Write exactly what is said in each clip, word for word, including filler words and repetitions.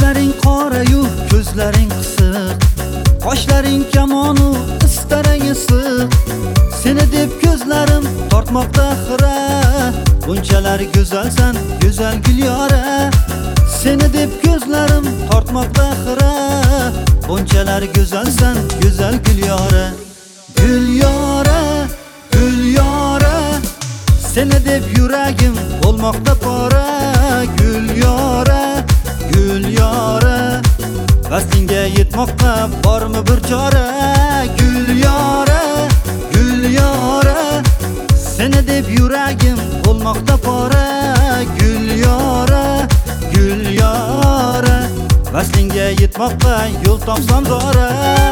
Sochlaring qora-yu, ko'zlaring qisiq, qoshlaring kamonu, istarang isiq. Seni deb ko'zlarim tortmoqda xira, bunchalar go'zalsan, go'zal Gulyora. Seni deb ko'zlarim tortmoqda xira, bunchalar go'zalsan, go'zal Gulyora. Gulyora, Gulyora, seni deb yuragim bo'lmoqda pora. Gulyora, Gulyora, vaslingga yetmoqqa bormi bir chora. Gulyora, Gulyora, seni deb yuragim bo'lmoqda pora. Gulyora, Gulyora, vaslingga yetmoqqa yo'l topsam zora.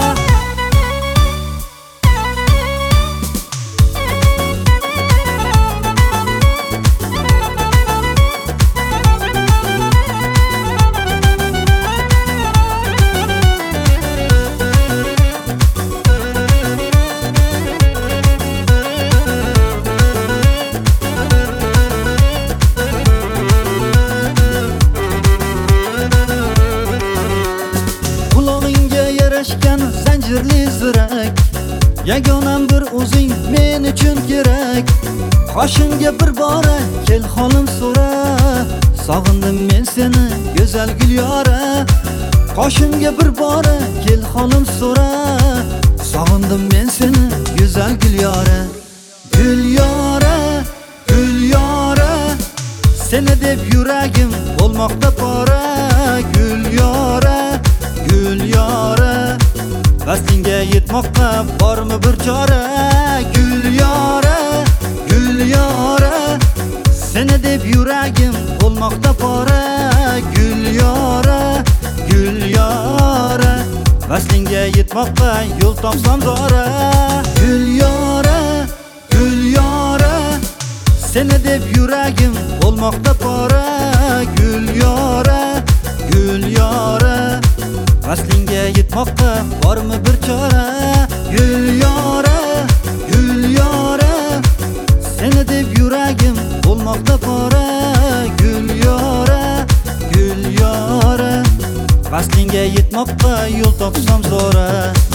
Zanjirli zirak, yagonam bir o'zing men uchun kerak. Qoshimga bir bora kel holim so'ra, sog'indim men seni go'zal Gulyora. Qoshimga bir bora kel holim so'ra, sog'indim men seni go'zal Gulyora. Gulyora, Gulyora, seni deb yuragim bo'lmoqda pora. Gulyora, Gulyora, vaslingga yetmoqqa bormi bir chora. Gulyora, Gulyora, seni deb yuragim bo'lmoqda pora. Gulyora, Gulyora, vaslingga yetmoqqa yo'l topsam zora. Gulyora, Gulyora, seni deb yuragim bo'lmoqda pora. Gulyora, Gulyora, vaslingga yetmoqqa bormi bir chora. Gulyora, Gulyora, seni deb yuragim bo'lmoqda pora. Gulyora, Gulyora, vaslingga yetmoqqa yo'l topsam zora.